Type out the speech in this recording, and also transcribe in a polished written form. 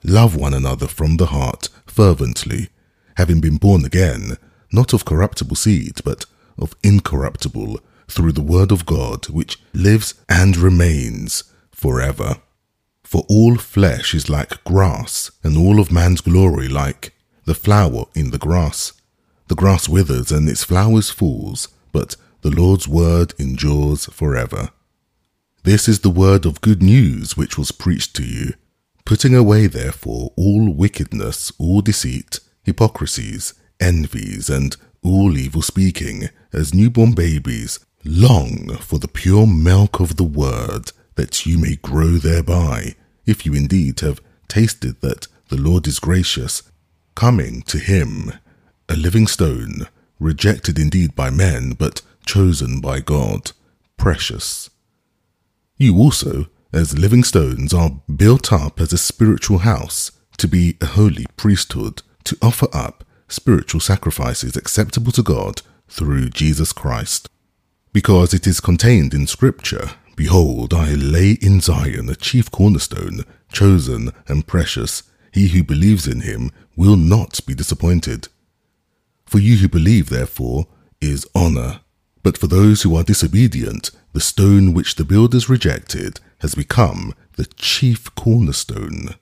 love one another from the heart fervently, having been born again, not of corruptible seed, but of incorruptible, through the word of God, which lives and remains forever. For all flesh is like grass, and all of man's glory like the flower in the grass. The grass withers and its flowers falls, but the Lord's word endures forever. This is the word of good news which was preached to you. Putting away therefore all wickedness, all deceit, hypocrisies, envies, and all evil speaking, as newborn babies, long for the pure milk of the word, that you may grow thereby, if you indeed have tasted that the Lord is gracious, coming to him, a living stone, rejected indeed by men, but chosen by God, precious. You also, as living stones, are built up as a spiritual house, to be a holy priesthood, to offer up spiritual sacrifices acceptable to God through Jesus Christ. Because it is contained in Scripture, Behold, I lay in Zion a chief cornerstone, chosen and precious. He who believes in him will not be disappointed. For you who believe, therefore, is honor. But for those who are disobedient, the stone which the builders rejected has become the chief cornerstone,